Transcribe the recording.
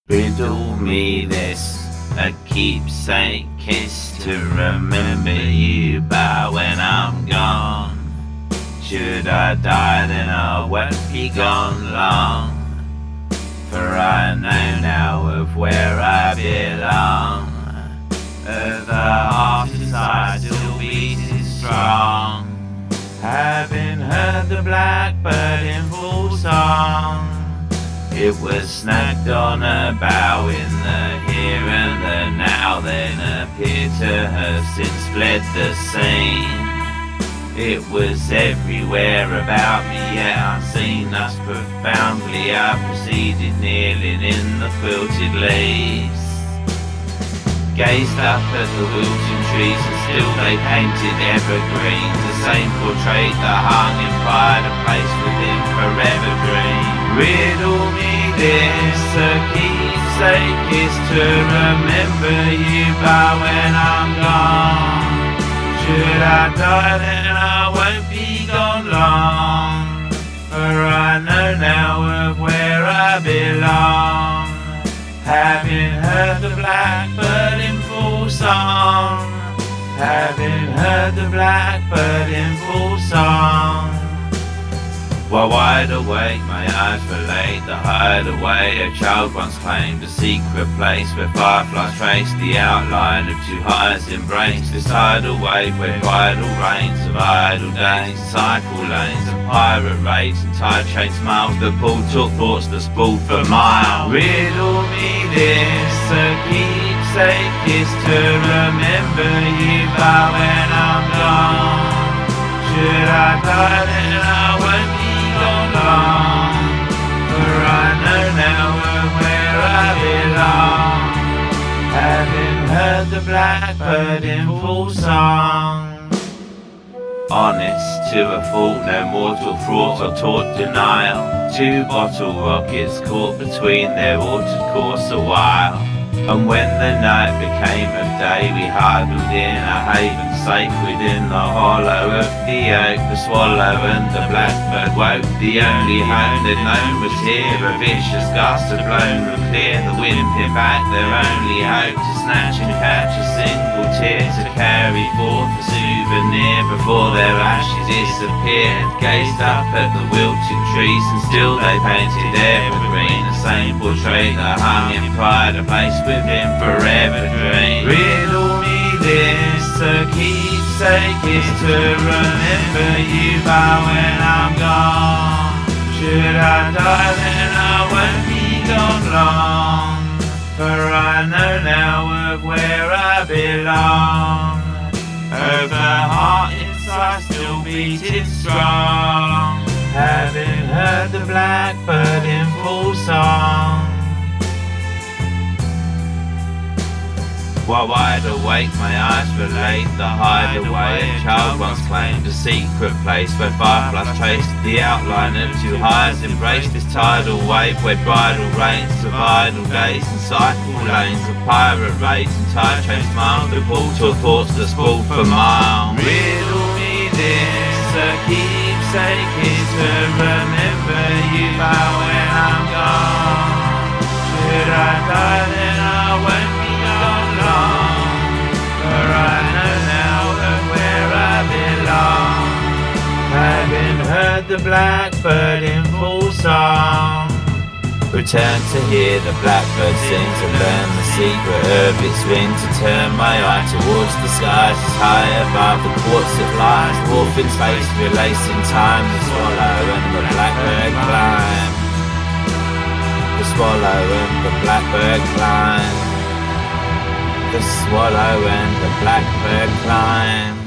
Riddle me this, a keepsake kiss to remember you by when I'm gone. Should I die, then I won't be gone long, for I know now of where I belong. The heart inside still beating strong, having heard the blackbird in full song. It was snagged on a bough in the here and the now, then appeared to have since fled the scene. It was everywhere about me, yet unseen, thus profoundly I proceeded, kneeling in the quilted leaves. Gazed up at the wilting trees, and still they painted evergreen, the same portrait that hung in pride, a place within forever dream. Riddle me this, a keepsake is to remember you by when I'm gone. Should I die, then I won't be gone long, for I know now of where I belong. Having heard the blackbird in full song, having heard the blackbird in full song. While wide awake, my eyes relate the hideaway a child once claimed, a secret place where fireflies trace the outline of two hearts embraced. This tidal wave where bridal reigns of idle days, cycle lanes and pirate raids and tide chains miles that pulled took thoughts that spooled for miles. Riddle me this, a keepsake is to remember you by when I'm gone. Should I die, then I won't be gone long, for I know now of where I belong. Having heard the blackbird in full song. Honest to a fault, no mortal fraught or taught denial. Two bottle rockets caught between their altered course a while. And when the night became of day, we huddled in a haven safe within the hollow of the oak. The swallow and the blackbird woke, the only home they'd known was here. A vicious gust had blown them clear, the wind pinned back their only hope to snatch and catch a single tear, to carry forth a souvenir before their ashes disappeared. Gazed up at the wilted trees, and still they painted evergreen, the same portrait that hung in pride, a place within forever dream. Riddle me this, a keepsake is to remember you by when I'm gone. Should I die, then I won't be gone long, for I know now of where I belong. Of the heart inside still beating strong, having heard the blackbird in full song. While wide awake, my eyes relate the hideaway a child once claimed, a secret place where fireflies traced the outline of two hearts embraced. This tidal wave where bridal reigns of idle days and cycle lanes of pirate raids and tide chains miles that pull to thoughts that spool for miles. Riddle me this, a keepsake is to remember you by when I'm gone. Should I die, then I won't be gone long, for I know now of where I belong. Having heard the blackbird in full song, return to hear the blackbird sing, to learn the secret of its wing, to turn my eye towards the skies as high above the quartz it lies, dwarf in space, relacing time. The swallow and the blackbird climb, the swallow and the blackbird climb, the swallow and the blackbird climb.